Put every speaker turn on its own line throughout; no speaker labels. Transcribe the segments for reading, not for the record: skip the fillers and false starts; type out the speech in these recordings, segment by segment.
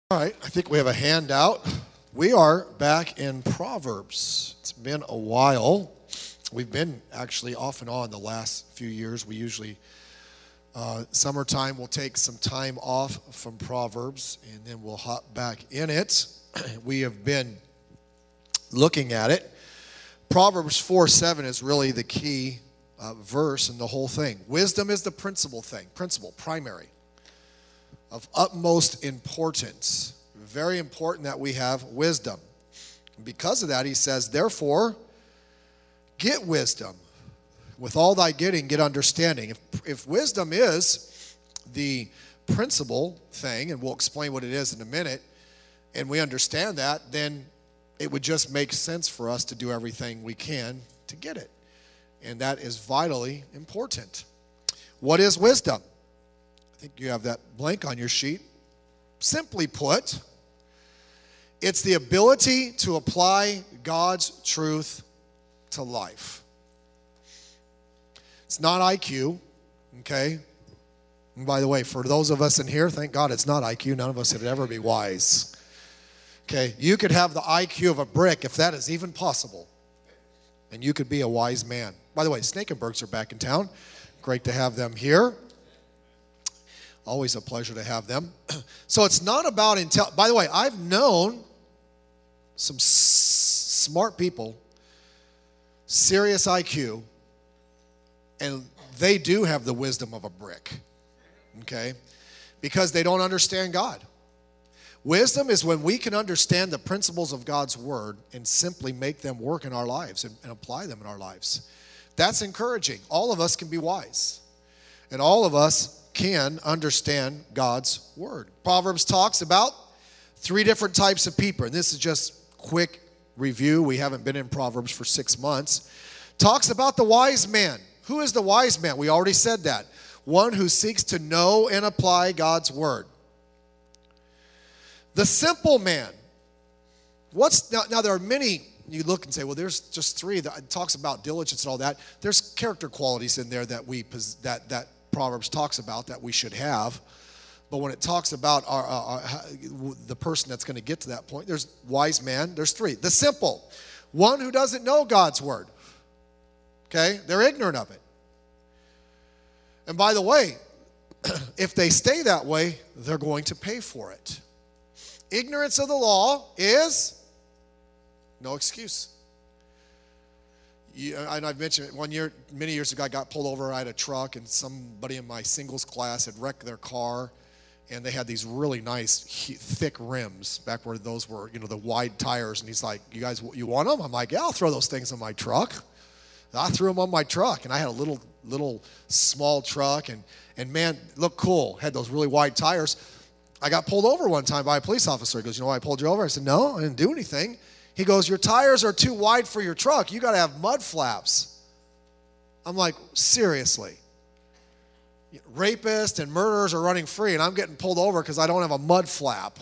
All right, I think we have a handout. We are back in Proverbs. It's been a while. We've been actually off and on the last few years. We usually, summertime, we'll take some time off from Proverbs, and then we'll hop back in it. We have been looking at it. Proverbs 4:7 is really the key verse in the whole thing. Wisdom is the principal thing, primary, of utmost importance. Very important that we have wisdom. And because of that, he says, therefore, get wisdom. With all thy getting, get understanding. If wisdom is the principal thing, and we'll explain what it is in a minute, and we understand that, then it would just make sense for us to do everything we can to get it. And that is vitally important. What is wisdom? I think you have that blank on your sheet. Simply put, it's the ability to apply God's truth to life. It's not IQ, okay? And by the way, for those of us in here, thank God it's not IQ. None of us would ever be wise. Okay, you could have the IQ of a brick, if that is even possible, and you could be a wise man. By the way, Snakenbergs are back in town. Great to have them here. Always a pleasure to have them. So it's not about intel. By the way, I've known some smart people, serious IQ, and they do have the wisdom of a brick, okay? Because they don't understand God. Wisdom is when we can understand the principles of God's word and simply make them work in our lives and apply them in our lives. That's encouraging. All of us can be wise. And all of us can understand God's word. Proverbs talks about 3 different types of people. And this is just quick review. We haven't been in Proverbs for 6 months. Talks about the wise man. Who is the wise man? We already said that. One who seeks to know and apply God's word. The simple man. Now there are many, you look and say, well, there's just 3 that it talks about diligence and all that. There's character qualities in there that that Proverbs talks about that we should have. But when it talks about the person that's going to get to that point, there's wise man, there's 3. The simple, one who doesn't know God's word. Okay? They're ignorant of it. And by the way, if they stay that way, they're going to pay for it. Ignorance of the law is no excuse. And I've mentioned it one year, many years ago, I got pulled over. I had a truck, and somebody in my singles class had wrecked their car, and they had these really nice, thick rims back where those were, the wide tires. And he's like, "You guys, you want them?" I'm like, "Yeah, I'll throw those things on my truck." I threw them on my truck, and I had a little small truck, and man, looked cool. Had those really wide tires. I got pulled over one time by a police officer. He goes, "You know why I pulled you over?" I said, "No, I didn't do anything." He goes, "Your tires are too wide for your truck. You got to have mud flaps." I'm like, seriously? Rapists and murderers are running free, and I'm getting pulled over because I don't have a mud flap.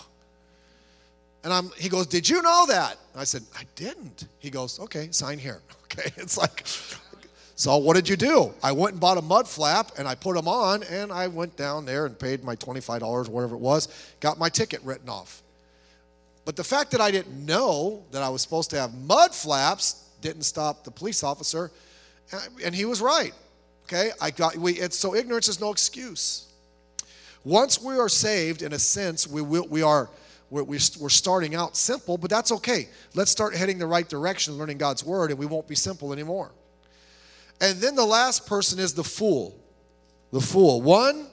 And he goes, "Did you know that?" I said, "I didn't." He goes, "Okay, sign here." Okay, it's like, so what did you do? I went and bought a mud flap, and I put them on, and I went down there and paid my $25 or whatever it was, got my ticket written off. But the fact that I didn't know that I was supposed to have mud flaps didn't stop the police officer, and he was right. Okay, so ignorance is no excuse. Once we are saved, in a sense, we're starting out simple, but that's okay. Let's start heading the right direction, learning God's word, and we won't be simple anymore. And then the last person is the fool. The fool, one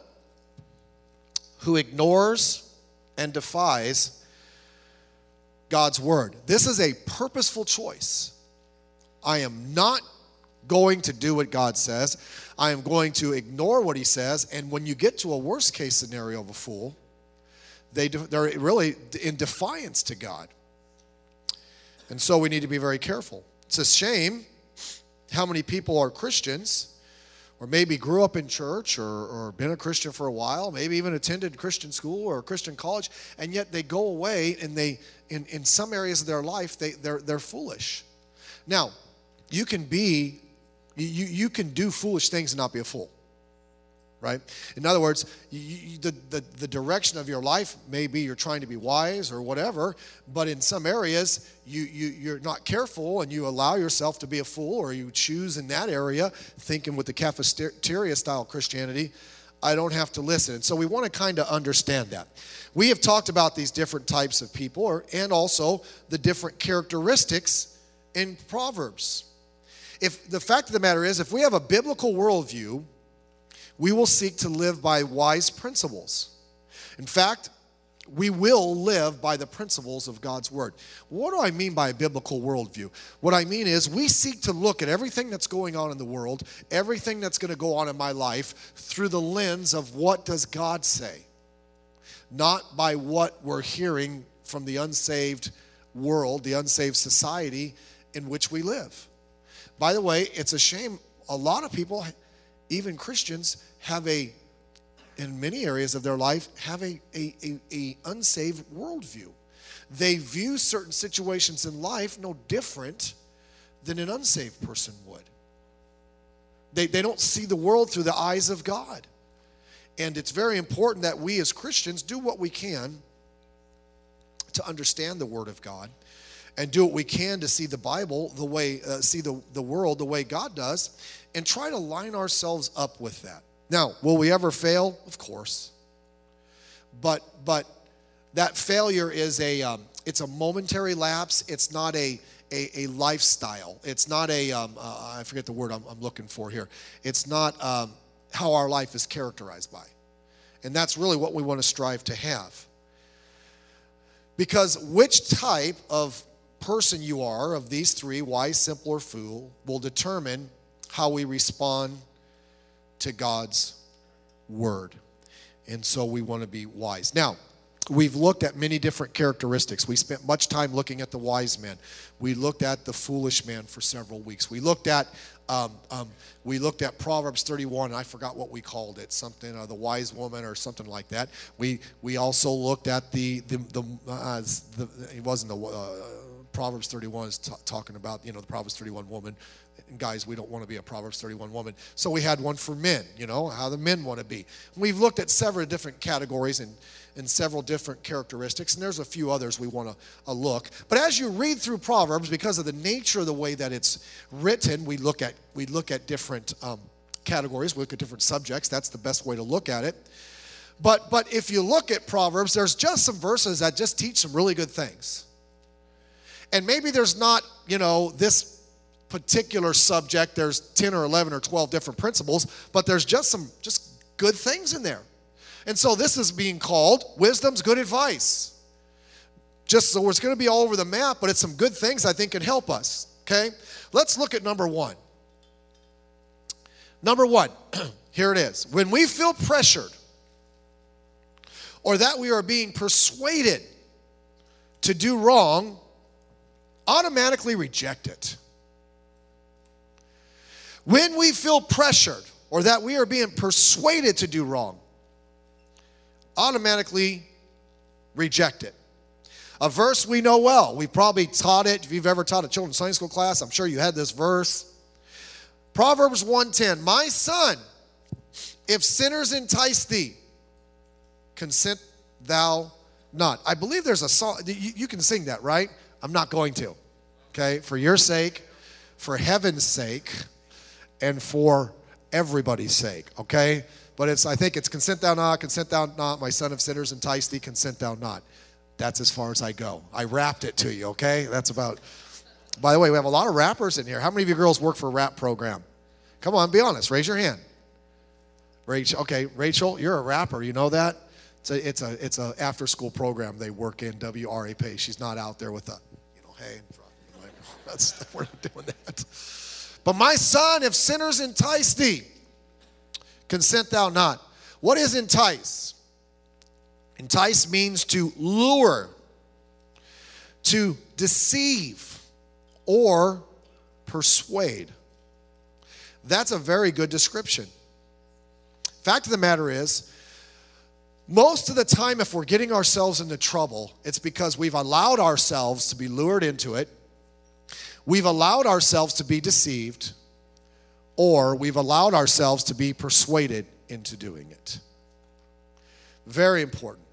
who ignores and defies God's word. This is a purposeful choice. I am not going to do what God says. I am going to ignore what he says. And when you get to a worst case scenario of a fool, they're really in defiance to God. And so we need to be very careful. It's a shame how many people are Christians, or maybe grew up in church, or been a Christian for a while, maybe even attended Christian school or Christian college, and yet they go away and in some areas of their life they're foolish. Now, you can do foolish things and not be a fool, right? In other words, the direction of your life may be you're trying to be wise or whatever, but in some areas you're not careful and you allow yourself to be a fool, or you choose in that area, thinking with the cafeteria style Christianity, I don't have to listen. And so we want to kind of understand that. We have talked about these different types of people and also the different characteristics in Proverbs. If the fact of the matter is, if we have a biblical worldview, we will seek to live by wise principles. In fact, we will live by the principles of God's word. What do I mean by a biblical worldview? What I mean is we seek to look at everything that's going on in the world, everything that's going to go on in my life through the lens of what does God say, not by what we're hearing from the unsaved world, the unsaved society in which we live. By the way, it's a shame a lot of people, even Christians, have in many areas of their life, have a unsaved worldview. They view certain situations in life no different than an unsaved person would. They don't see the world through the eyes of God. And it's very important that we as Christians do what we can to understand the Word of God and do what we can to see the Bible the way, see the world the way God does, and try to line ourselves up with that. Now, will we ever fail? Of course. But that failure is it's a momentary lapse. It's not a lifestyle. It's not I forget the word I'm looking for here. It's not how our life is characterized by. And that's really what we want to strive to have. Because which type of person you are, of these three, wise, simple, or fool, will determine how we respond to God's word. And so we want to be wise. Now, we've looked at many different characteristics. We spent much time looking at the wise man. We looked at the foolish man for several weeks. We looked at Proverbs 31. I forgot what we called it. Something the wise woman or something like that. We also looked at it wasn't the Proverbs 31 is talking about the Proverbs 31 woman. And guys, we don't want to be a Proverbs 31 woman. So we had one for men, how the men want to be. We've looked at several different categories and several different characteristics, and there's a few others we want to look. But as you read through Proverbs, because of the nature of the way that it's written, we look at different categories. We look at different subjects. That's the best way to look at it. But if you look at Proverbs, there's just some verses that just teach some really good things. And maybe there's not, this particular subject, there's 10 or 11 or 12 different principles, but there's just good things in there. And so this is being called wisdom's good advice. Just so it's going to be all over the map, but it's some good things I think can help us. Okay? Let's look at number one. Number one, here it is. When we feel pressured or that we are being persuaded to do wrong, automatically reject it. When we feel pressured or that we are being persuaded to do wrong, automatically reject it. A verse we know well. We've probably taught it. If you've ever taught a children's Sunday school class, I'm sure you had this verse. Proverbs 1:10, my son, if sinners entice thee, consent thou not. I believe there's a song. You can sing that, right? I'm not going to. Okay? For your sake, for heaven's sake, and for everybody's sake. Okay? But I think it's consent thou not, my son, if sinners entice thee, consent thou not. That's as far as I go. I rapped it to you, okay? That's about, by the way, we have a lot of rappers in here. How many of you girls work for a rap program? Come on, be honest, raise your hand. Rachel, okay, Rachel, you're a rapper, you know that? It's a after school program they work in, WRAP. She's not out there with hey, we're not doing that. But my son, if sinners entice thee, consent thou not. What is entice? Entice means to lure, to deceive, or persuade. That's a very good description. Fact of the matter is, most of the time if we're getting ourselves into trouble, it's because we've allowed ourselves to be lured into it, we've allowed ourselves to be deceived, or we've allowed ourselves to be persuaded into doing it. Very important.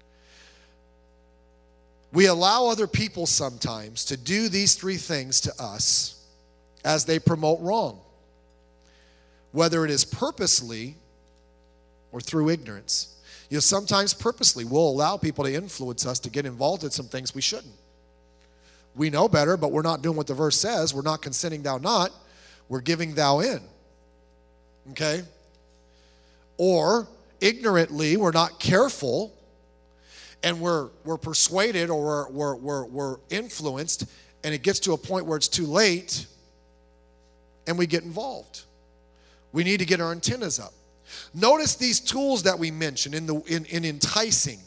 We allow other people sometimes to do these three things to us as they promote wrong, whether it is purposely or through ignorance. Sometimes purposely we'll allow people to influence us to get involved in some things we shouldn't. We know better, but we're not doing what the verse says. We're not consenting thou not. We're giving thou in. Okay? Or ignorantly, we're not careful, and we're persuaded or we're influenced, and it gets to a point where it's too late, and we get involved. We need to get our antennas up. Notice these tools that we mentioned in enticing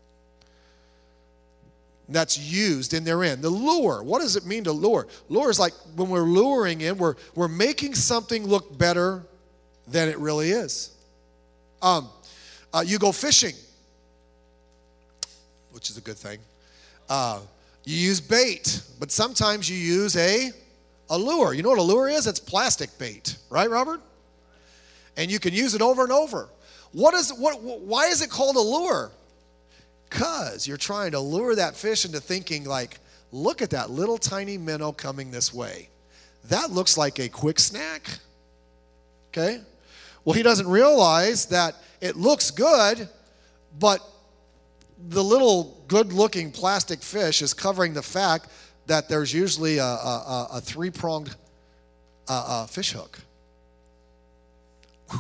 that's used in their end. The lure. What does it mean to lure? Lure is like when we're luring in, we're making something look better than it really is. You go fishing, which is a good thing. You use bait, but sometimes you use a lure. You know what a lure is? It's plastic bait, right, Robert? And you can use it over and over. Why is it called a lure? Because you're trying to lure that fish into thinking like, look at that little tiny minnow coming this way. That looks like a quick snack. Okay? Well, he doesn't realize that it looks good, but the little good-looking plastic fish is covering the fact that there's usually a three-pronged fish hook. Whew.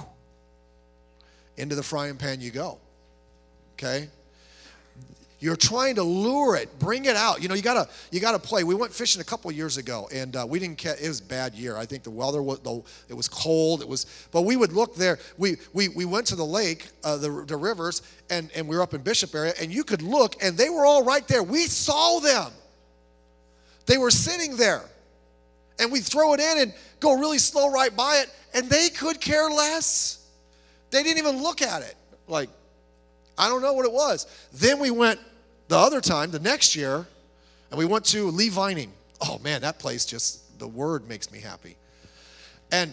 Into the frying pan you go. Okay? You're trying to lure it, bring it out. You gotta play. We went fishing a couple years ago, and we didn't catch. It was a bad year. I think the weather was, it was cold. But we would look there. We went to the lake, the rivers, and we were up in Bishop area, and you could look, and they were all right there. We saw them. They were sitting there, and we throw it in and go really slow right by it, and they could care less. They didn't even look at it. Like, I don't know what it was. Then we went the other time, the next year, and we went to Lee Vining. Oh man, that place just, the word makes me happy. And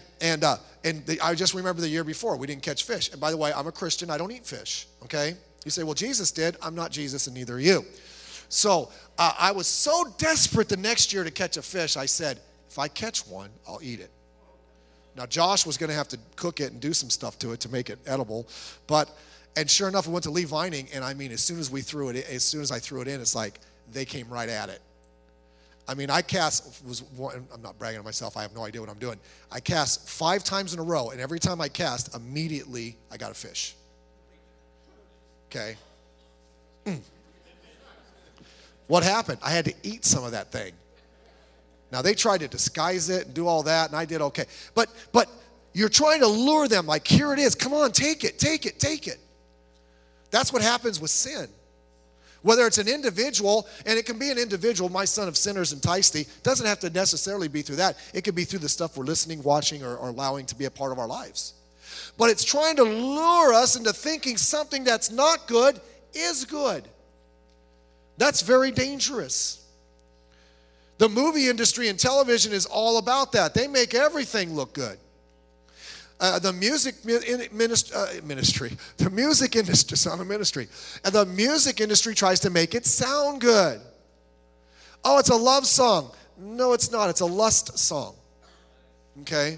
I just remember the year before, we didn't catch fish. And by the way, I'm a Christian, I don't eat fish, okay? You say, well, Jesus did. I'm not Jesus, and neither are you. So I was so desperate the next year to catch a fish, I said, if I catch one, I'll eat it. Now, Josh was going to have to cook it and do some stuff to it to make it edible, and sure enough, we went to Lee Vining, and I mean, as soon as I threw it in, it's like they came right at it. I mean, I'm not bragging on myself, I have no idea what I'm doing. I cast 5 times in a row, and every time I cast, immediately I got a fish. Okay? What happened? I had to eat some of that thing. Now, they tried to disguise it and do all that, and I did okay. But you're trying to lure them like, here it is. Come on, take it, take it, take it. That's what happens with sin. Whether it's an individual, and it can be an individual, my son of sinners enticed thee, doesn't have to necessarily be through that. It could be through the stuff we're listening, watching, or allowing to be a part of our lives. But it's trying to lure us into thinking something that's not good is good. That's very dangerous. The movie industry and television is all about that. They make everything look good. The music industry tries to make it sound good. Oh, it's a love song. No, it's not. It's a lust song. Okay?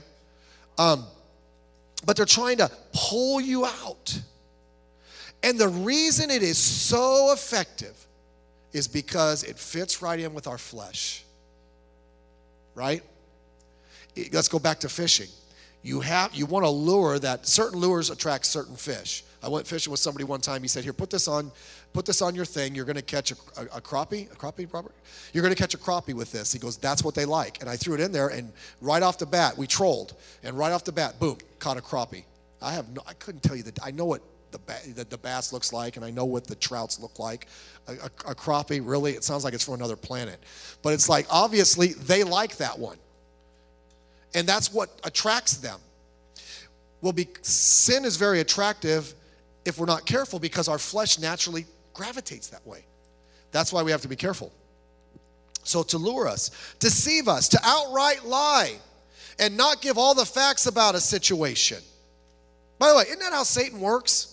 But they're trying to pull you out. And the reason it is so effective is because it fits right in with our flesh. Right? Let's go back to fishing. You want to lure that. Certain lures attract certain fish. I went fishing with somebody one time. He said, here, put this on your thing. You're going to catch a crappie. A crappie, Robert? You're going to catch a crappie with this. He goes, that's what they like. And I threw it in there, and right off the bat, we trolled. And right off the bat, boom, caught a crappie. I couldn't tell you that. I know what the bass looks like, and I know what the trouts look like. A crappie, really, it sounds like it's from another planet. But it's like, obviously, they like that one. And that's what attracts them. Well, sin is very attractive if we're not careful, because our flesh naturally gravitates that way. That's why we have to be careful. So to lure us, deceive us, to outright lie, and not give all the facts about a situation. By the way, isn't that how Satan works?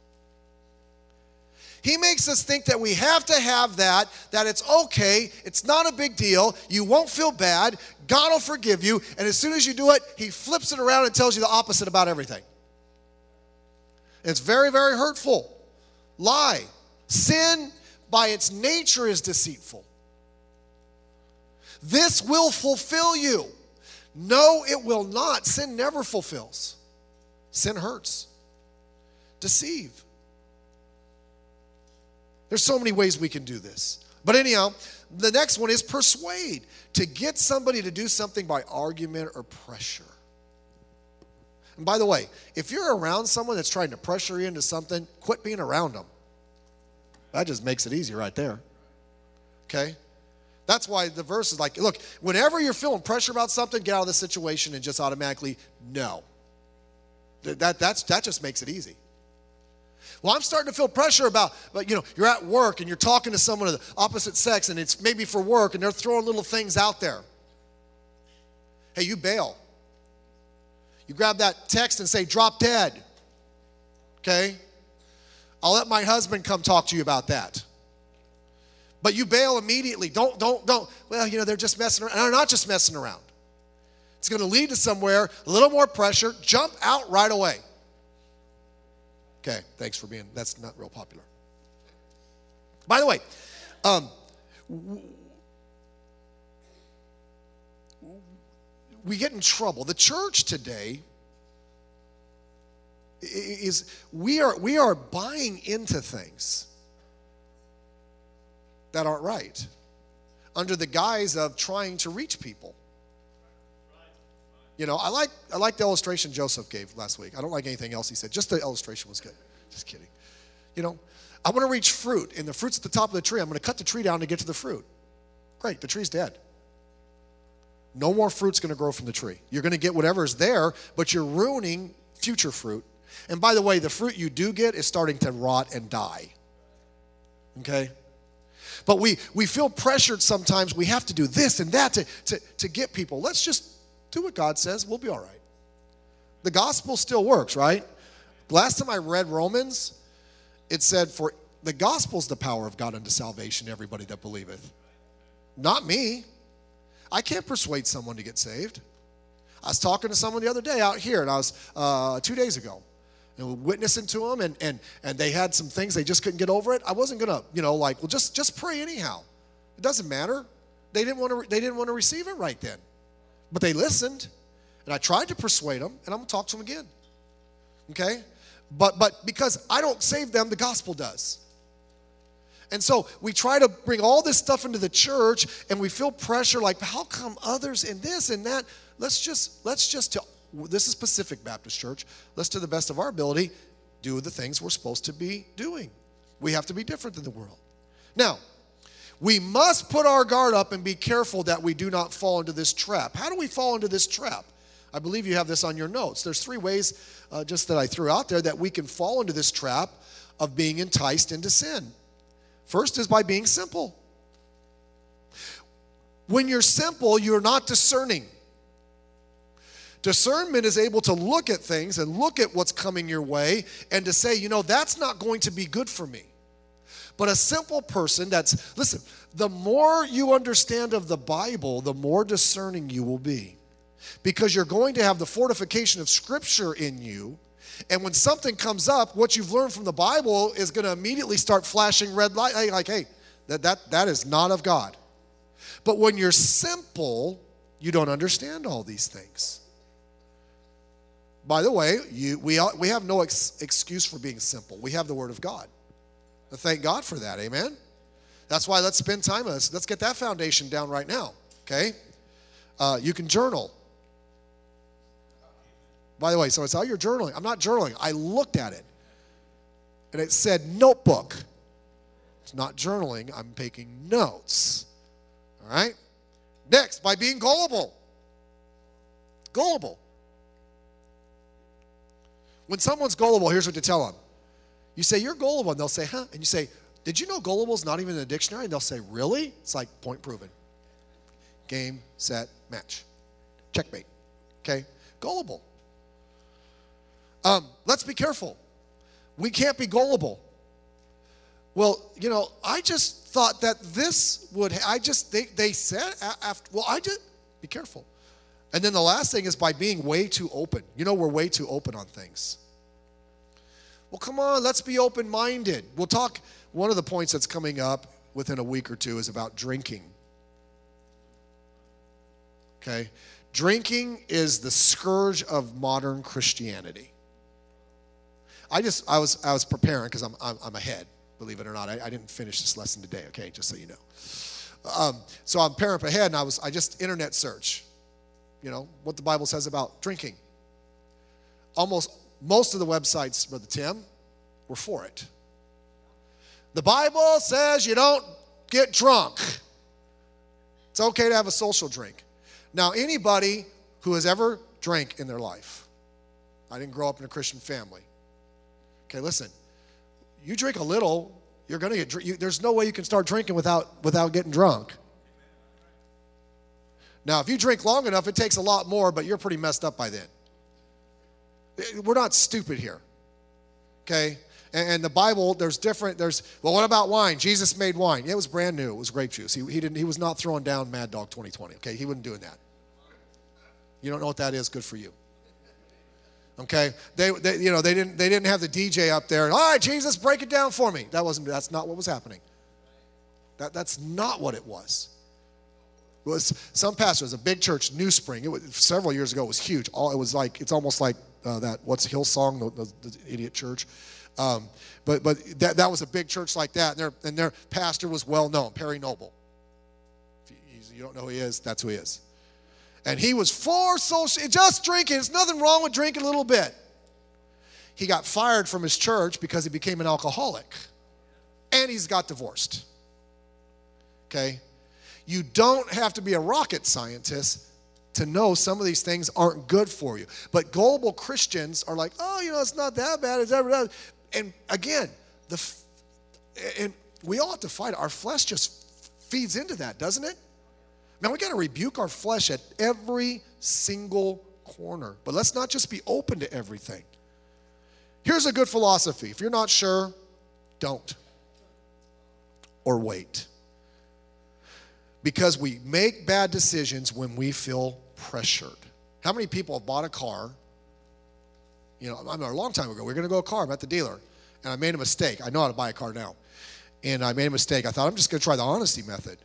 He makes us think that we have to have that it's okay, it's not a big deal, you won't feel bad, God will forgive you, and as soon as you do it, he flips it around and tells you the opposite about everything. It's very, very hurtful. Lie. Sin, by its nature, is deceitful. This will fulfill you. No, it will not. Sin never fulfills. Sin hurts. Deceive. There's so many ways we can do this. But anyhow, the next one is persuade. To get somebody to do something by argument or pressure. And by the way, if you're around someone that's trying to pressure you into something, quit being around them. That just makes it easy right there. Okay? That's why the verse is like, look, whenever you're feeling pressure about something, get out of the situation and just automatically no. That just makes it easy. Well, I'm starting to feel pressure about, but you're at work and you're talking to someone of the opposite sex and it's maybe for work and they're throwing little things out there. Hey, you bail. You grab that text and say, drop dead. Okay? I'll let my husband come talk to you about that. But you bail immediately. Don't. Well, they're just messing around. They're not just messing around. It's going to lead to somewhere, a little more pressure. Jump out right away. Okay, thanks for that's not real popular. By the way, we get in trouble. The church today we are buying into things that aren't right under the guise of trying to reach people. I like the illustration Joseph gave last week. I don't like anything else he said. Just the illustration was good. Just kidding. I want to reach fruit, and the fruit's at the top of the tree. I'm going to cut the tree down to get to the fruit. Great, the tree's dead. No more fruit's going to grow from the tree. You're going to get whatever's there, but you're ruining future fruit. And by the way, the fruit you do get is starting to rot and die. Okay? But we feel pressured sometimes. We have to do this and that to get people. Let's just do what God says. We'll be all right. The gospel still works, right? Last time I read Romans, it said, for the gospel's the power of God unto salvation, everybody that believeth. Not me. I can't persuade someone to get saved. I was talking to someone the other day out here, and I was 2 days ago, and witnessing to them, and they had some things they just couldn't get over it. I wasn't gonna, just pray anyhow. It doesn't matter. They didn't want to receive it right then, but they listened, and I tried to persuade them, and I'm gonna talk to them again. Okay, but because I don't save them, the gospel does. And so we try to bring all this stuff into the church, and we feel pressure like, how come others in this and that? Let's just this is Pacific Baptist Church. Let's, to the best of our ability, do the things we're supposed to be doing. We have to be different than the world. Now, we must put our guard up and be careful that we do not fall into this trap. How do we fall into this trap? I believe you have this on your notes. There's 3 ways just that I threw out there that we can fall into this trap of being enticed into sin. First is by being simple. When you're simple, you're not discerning. Discernment is able to look at things and look at what's coming your way and to say, that's not going to be good for me. But a simple person listen, the more you understand of the Bible, the more discerning you will be. Because you're going to have the fortification of Scripture in you. And when something comes up, what you've learned from the Bible is going to immediately start flashing red light. Like, hey, that is not of God. But when you're simple, you don't understand all these things. By the way, we have no excuse for being simple. We have the Word of God. And thank God for that, amen? That's why let's spend time on this. Let's get that foundation down right now, okay? You can journal. By the way, so it's how you're journaling. I'm not journaling. I looked at it, and it said notebook. It's not journaling. I'm taking notes, all right? Next, by being gullible. Gullible. When someone's gullible, here's what to tell them. You say, you're gullible, and they'll say, huh? And you say, did you know gullible is not even in the dictionary? And they'll say, really? It's like point proven. Game, set, match. Checkmate. Okay? Gullible. Let's be careful. We can't be gullible. Well, I just thought that this would, they said after, be careful. And then the last thing is by being way too open. We're way too open on things. Well, come on, let's be open-minded. We'll talk, one of the points that's coming up within a week or two is about drinking. Okay? Drinking is the scourge of modern Christianity. I was preparing because I'm ahead, believe it or not. I didn't finish this lesson today, okay, just so you know. So I'm preparing ahead, and I just internet search, what the Bible says about drinking. Most of the websites, Brother Tim, were for it. The Bible says you don't get drunk. It's okay to have a social drink. Now, anybody who has ever drank in their life, I didn't grow up in a Christian family. Okay, listen, you drink a little, you're going to get there's no way you can start drinking without getting drunk. Now, if you drink long enough, it takes a lot more, but you're pretty messed up by then. We're not stupid here, okay? And the Bible, well, what about wine? Jesus made wine. It was brand new. It was grape juice. He was not throwing down Mad Dog 2020, okay? He wasn't doing that. You don't know what that is? Good for you. Okay? They didn't have the DJ up there. All right, Jesus, break it down for me. That's not what was happening. That's not what it was. It was some pastors, a big church, New Spring. Several years ago, it was huge. It's almost like that. What's Hillsong, the idiot church. But that was a big church like that, and their pastor was well known, Perry Noble. If you don't know who he is, that's who he is. And he was for social, just drinking. There's nothing wrong with drinking a little bit. He got fired from his church because he became an alcoholic, and he's got divorced. Okay, you don't have to be a rocket scientist to know some of these things aren't good for you. But gullible Christians are like, it's not that bad. It's ever that. And again, and we all have to fight it. Our flesh just feeds into that, doesn't it? Man, we got to rebuke our flesh at every single corner. But let's not just be open to everything. Here's a good philosophy. If you're not sure, don't. Or wait. Because we make bad decisions when we feel pressured. How many people have bought a car? A long time ago, we were going to go a car. I'm at the dealer, and I made a mistake. I know how to buy a car now. And I made a mistake. I thought, I'm just going to try the honesty method.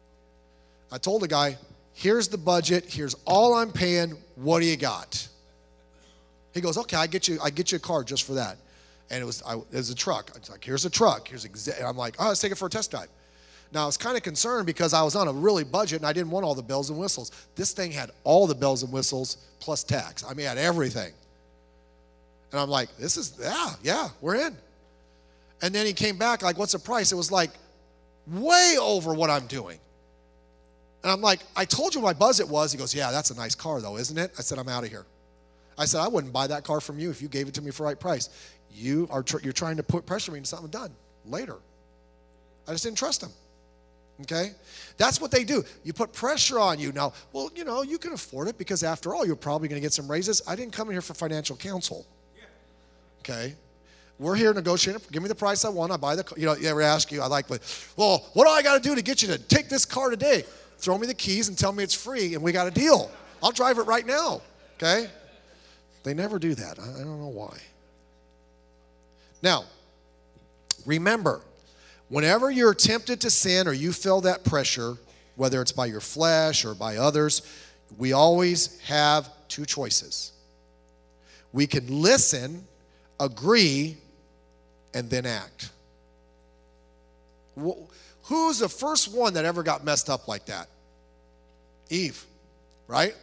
I told the guy, here's the budget. Here's all I'm paying. What do you got? He goes, okay, I get you a car just for that. And it was a truck. I was like, here's a truck. I'm like, let's take it for a test drive. Now, I was kind of concerned because I was on a really budget, and I didn't want all the bells and whistles. This thing had all the bells and whistles plus tax. I mean, it had everything. And I'm like, yeah, we're in. And then he came back like, what's the price? It was like way over what I'm doing. And I'm like, I told you what my budget was. He goes, yeah, that's a nice car though, isn't it? I said, I'm out of here. I said, I wouldn't buy that car from you if you gave it to me for the right price. You're trying to put pressure me into something done later. I just didn't trust him. Okay? That's what they do. You put pressure on you. Now, well, you can afford it because after all, you're probably going to get some raises. I didn't come in here for financial counsel. Okay? We're here negotiating. Give me the price I want. I buy the car. You ever ask you, what do I got to do to get you to take this car today? Throw me the keys and tell me it's free and we got a deal. I'll drive it right now. Okay? They never do that. I don't know why. Now, remember, whenever you're tempted to sin or you feel that pressure, whether it's by your flesh or by others, we always have two choices. We can listen, agree, and then act. Who's the first one that ever got messed up like that? Eve, right?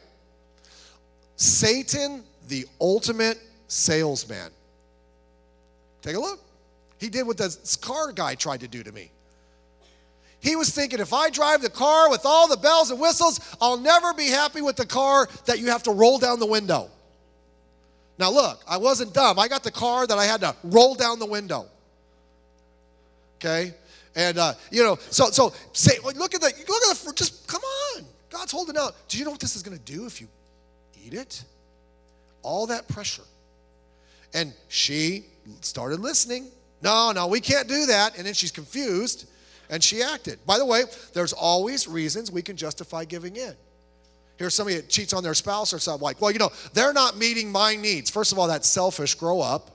Satan, the ultimate salesman. Take a look. He did what this car guy tried to do to me. He was thinking, if I drive the car with all the bells and whistles, I'll never be happy with the car that you have to roll down the window. Now look, I wasn't dumb. I got the car that I had to roll down the window. Okay? And, so say, look at the, just come on. God's holding out. Do you know what this is going to do if you eat it? All that pressure. And she started listening. No, we can't do that. And then she's confused, and she acted. By the way, there's always reasons we can justify giving in. Here's somebody that cheats on their spouse or something like, well, they're not meeting my needs. First of all, that's selfish. Grow up.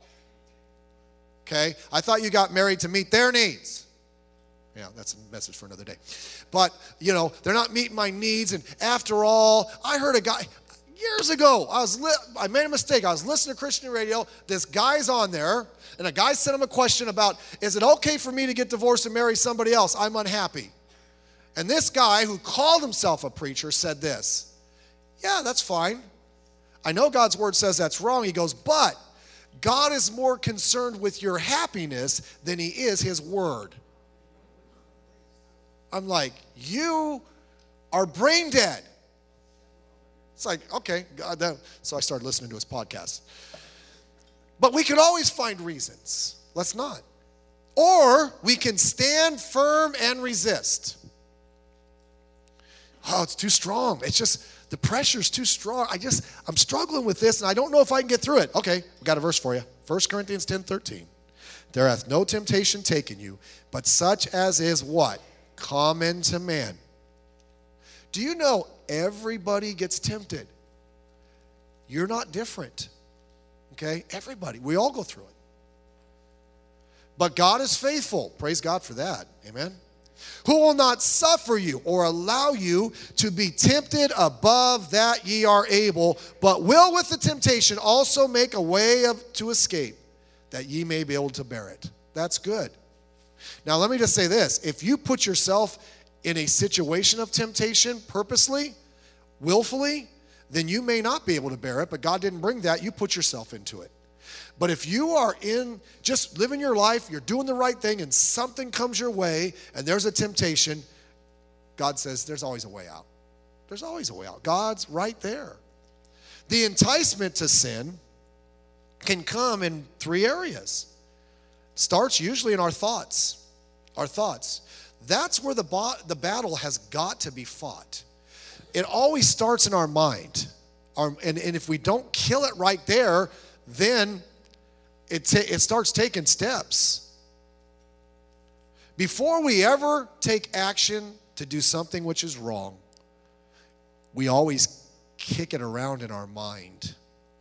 Okay? I thought you got married to meet their needs. Yeah, that's a message for another day. But, they're not meeting my needs. And after all, I heard a guy years ago, I made a mistake. I was listening to Christian radio. This guy's on there, and a guy sent him a question about, is it okay for me to get divorced and marry somebody else? I'm unhappy. And this guy who called himself a preacher said this, yeah, that's fine. I know God's word says that's wrong. He goes, but God is more concerned with your happiness than he is his word. I'm like, you are brain dead. It's like, okay, God, so I started listening to his podcast. But we can always find reasons. Let's not. Or we can stand firm and resist. Oh, it's too strong. It's just, the pressure's too strong. I'm struggling with this, and I don't know if I can get through it. Okay, we got a verse for you. 1 Corinthians 10:13. There hath no temptation taken you, but such as is what? Common to man. Do you know everybody gets tempted? You're not different. Okay? Everybody. We all go through it. But God is faithful. Praise God for that. Amen? Who will not suffer you or allow you to be tempted above that ye are able, but will with the temptation also make a way to escape, that ye may be able to bear it. That's good. Now let me just say this. If you put yourself in a situation of temptation purposely, willfully, then you may not be able to bear it, but God didn't bring that. You put yourself into it. But if you are just living your life, you're doing the right thing, and something comes your way, and there's a temptation, God says there's always a way out. There's always a way out. God's right there. The enticement to sin can come in 3 areas. Starts usually in our thoughts. Our thoughts. That's where the battle has got to be fought. It always starts in our mind. And if we don't kill it right there, then it starts taking steps. Before we ever take action to do something which is wrong, we always kick it around in our mind.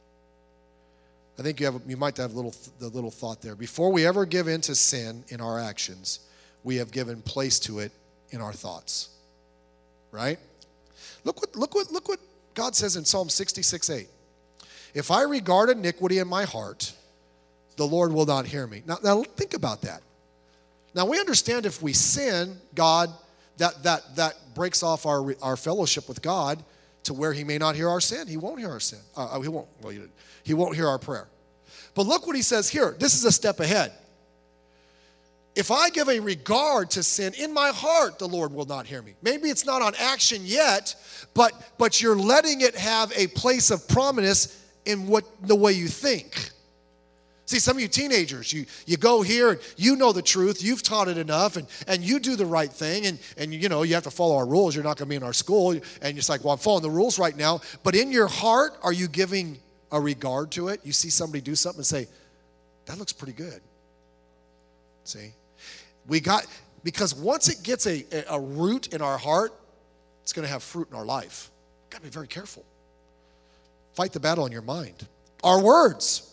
I think you might have the little thought there. Before we ever give in to sin in our actions, we have given place to it in our thoughts. Right? Look what God says in Psalm 66:8. If I regard iniquity in my heart, the Lord will not hear me. Now think about that. Now we understand if we sin, God, that breaks off our fellowship with God to where he may not hear our sin. He won't hear our sin. He won't hear our prayer. But look what he says here. This is a step ahead. If I give a regard to sin in my heart, the Lord will not hear me. Maybe it's not on action yet, but you're letting it have a place of prominence in the way you think. See, some of you teenagers, you go here and you know the truth, you've taught it enough, and you do the right thing, and you have to follow our rules, you're not going to be in our school, and you're like, well, I'm following the rules right now, but in your heart, are you giving a regard to it? You see somebody do something and say, that looks pretty good. See? Because once it gets a root in our heart, it's going to have fruit in our life. Got to be very careful. Fight the battle in your mind. Our words.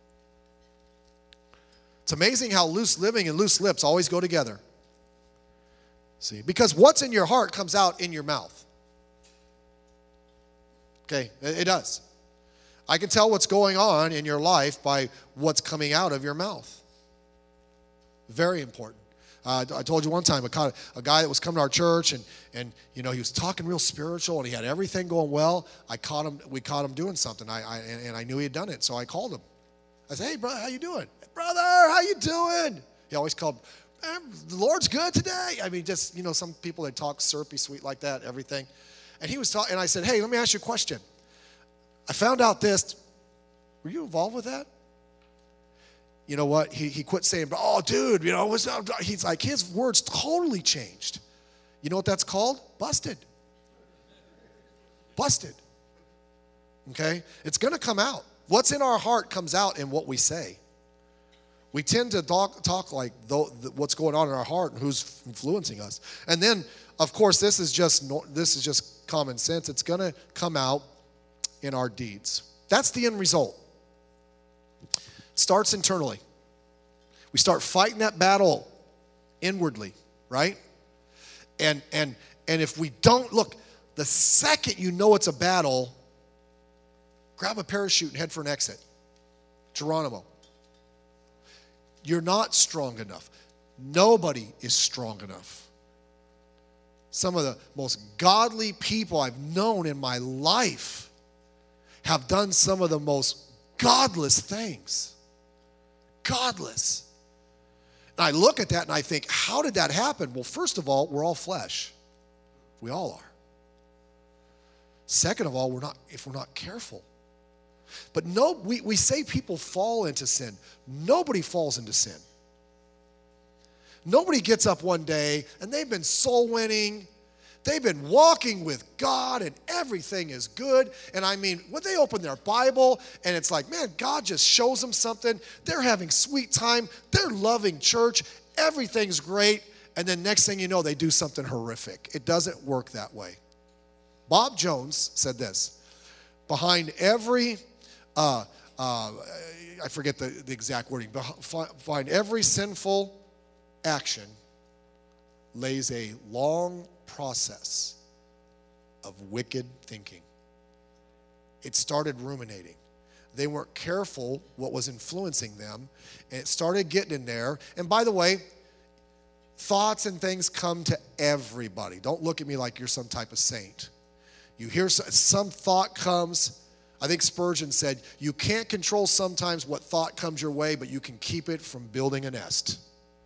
It's amazing how loose living and loose lips always go together. See, because what's in your heart comes out in your mouth. Okay, it does. I can tell what's going on in your life by what's coming out of your mouth. Very important. I told you one time, a guy that was coming to our church, and he was talking real spiritual, and he had everything going well. We caught him doing something, and I knew he had done it, so I called him. I said, hey, brother, how you doing? Brother, how you doing? He always called, the Lord's good today. I mean, just, some people, they talk syrupy sweet like that, everything. And he was talking, and I said, hey, let me ask you a question. I found out this. Were you involved with that? You know what? He quit saying, oh, dude, what's up? He's like, his words totally changed. You know what that's called? Busted. Busted. Okay? It's going to come out. What's in our heart comes out in what we say. We tend to talk like what's going on in our heart and who's influencing us. And then, of course, this is just common sense. It's going to come out in our deeds. That's the end result. It starts internally. We start fighting that battle inwardly, right? And if we don't look, the second you know it's a battle, grab a parachute and head for an exit. Geronimo. You're not strong enough. Nobody is strong enough. Some of the most godly people I've known in my life have done some of the most godless things. Godless. And I look at that and I think, how did that happen? Well, first of all, we're all flesh. We all are. Second of all, if we're not careful. But we say people fall into sin. Nobody falls into sin. Nobody gets up one day and they've been soul winning. They've been walking with God and everything is good. And I mean, when they open their Bible and it's like, man, God just shows them something. They're having sweet time. They're loving church. Everything's great. And then next thing you know, they do something horrific. It doesn't work that way. Bob Jones said this: behind every I forget the exact wording, but behind every sinful action lays a long process of wicked thinking. It started ruminating. They weren't careful what was influencing them, and it started getting in there. And by the way, thoughts and things come to everybody. Don't look at me like you're some type of saint. You hear some thought comes. I think Spurgeon said, you can't control sometimes what thought comes your way, but you can keep it from building a nest.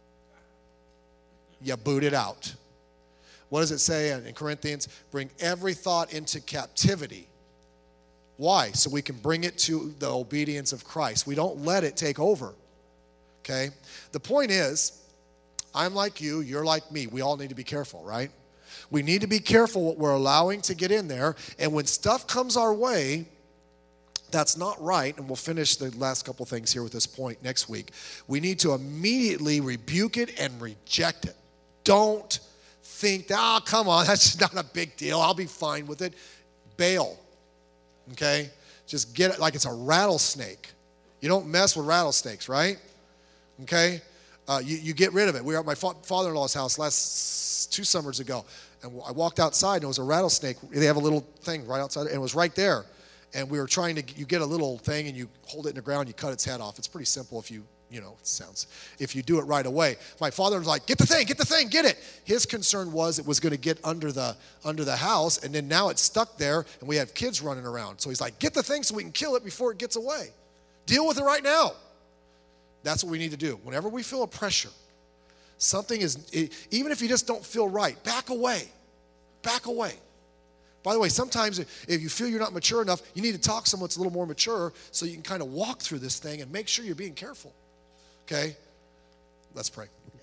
You boot it out. What does it say in Corinthians? Bring every thought into captivity. Why? So we can bring it to the obedience of Christ. We don't let it take over. Okay? The point is, I'm like you, you're like me. We all need to be careful, right? We need to be careful what we're allowing to get in there. And when stuff comes our way that's not right, and we'll finish the last couple things here with this point next week, we need to immediately rebuke it and reject it. Don't think, oh, come on, that's not a big deal. I'll be fine with it. Bail, okay? Just get it like it's a rattlesnake. You don't mess with rattlesnakes, right? Okay? You get rid of it. We were at my father-in-law's house 2 summers ago, and I walked outside, and it was a rattlesnake. They have a little thing right outside, and it was right there. And we were trying to, you get a little thing, and you hold it in the ground, you cut its head off. It's pretty simple if you do it right away. My father was like, get the thing, get it. His concern was it was going to get under the house, and then now it's stuck there, and we have kids running around. So he's like, get the thing so we can kill it before it gets away. Deal with it right now. That's what we need to do. Whenever we feel a pressure, something is, even if you just don't feel right, back away. Back away. By the way, sometimes if you feel you're not mature enough, you need to talk to someone that's a little more mature so you can kind of walk through this thing and make sure you're being careful. Okay? Let's pray.